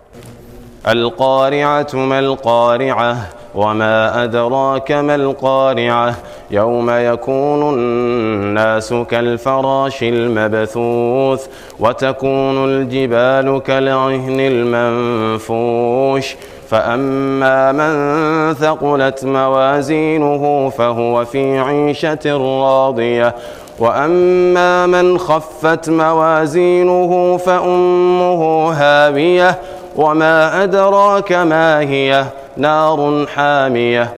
القارعة ما القارعة وما أدراك ما القارعة يوم يكون الناس كالفراش المبثوث وتكون الجبال كالعهن المنفوش فأما من ثقلت موازينه فهو في عيشة راضية وأما من خفت موازينه فأمه هاوية وما أدراك ما هي نار حامية